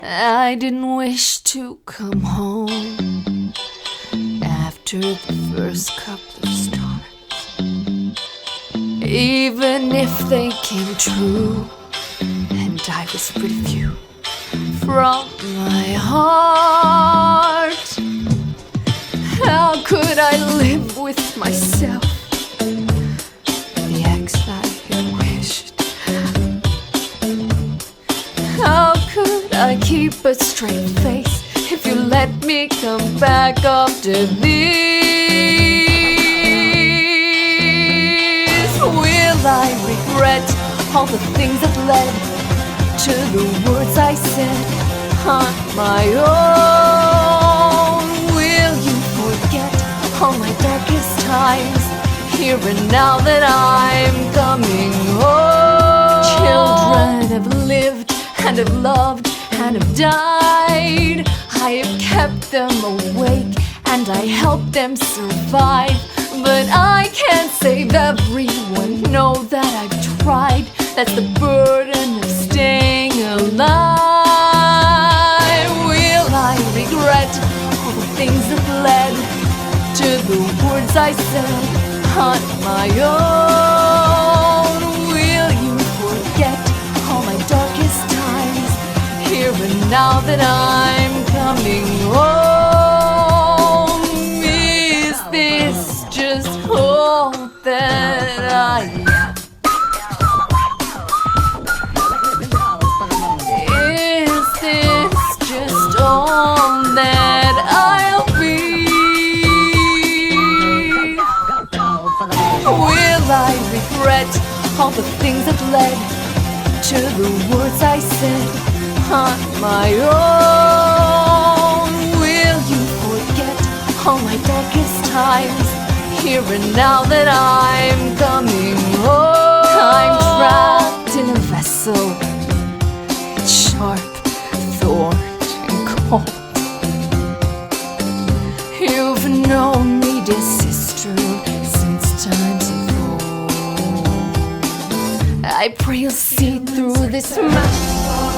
I didn't wish to come home after the first couple of stars, even if they came true, and I was pretty few from my heart. How could I live with myself, the ex I had wished? How could I keep a straight face if you let me come back after this? Will I regret all the things that led to the words I said on my own? Will you forget all my darkest times here and now that I'm coming home? Children have lived and have loved and have died. I have kept them awake and I helped them survive, but I can't save everyone. Know that I've tried. That's the burden of staying alive. Will I regret all the things that led to the words I said on my own? Will you forget all my darkest times here and now that I'm coming home? Is this just all that I am? Is this just all that I'll be? Will I regret all the things that led to the words I said on my own? Will you forget all my darkest times here and now that I'm coming home? I'm trapped in a vessel, it's sharp, thorned and cold. You've known me, dear sister, since times of old. I pray you'll see through this mask.